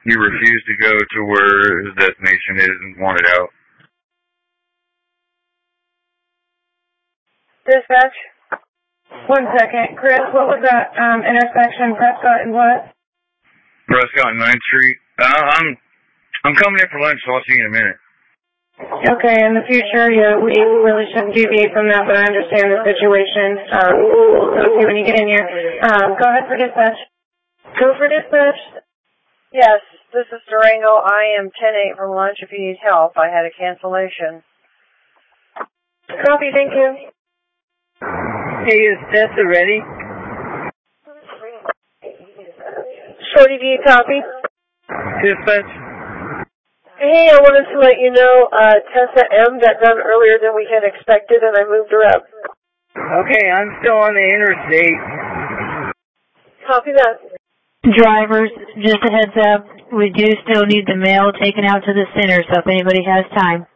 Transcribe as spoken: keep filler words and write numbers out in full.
You refuse to go to where his destination is and wanted out. Dispatch? One second. Chris, what was that um, intersection, Prescott and what? Prescott and ninth Street. Uh, I'm I'm coming in for lunch, so I'll see you in a minute. Okay, in the future, yeah, we really shouldn't deviate from that, but I understand the situation. Um, okay, when you get in here, um, go ahead for dispatch. Go for dispatch. Yes, this is Durango. I am ten eight from lunch if you need help. I had a cancellation. Copy, thank you. Hey, is Tessa ready? Shorty, do you copy? Dispatch. Hey, I wanted to let you know, uh, Tessa M got done earlier than we had expected, and I moved her up. Okay, I'm still on the interstate. Copy that. Drivers, just a heads up, we do still need the mail taken out to the center, so if anybody has time.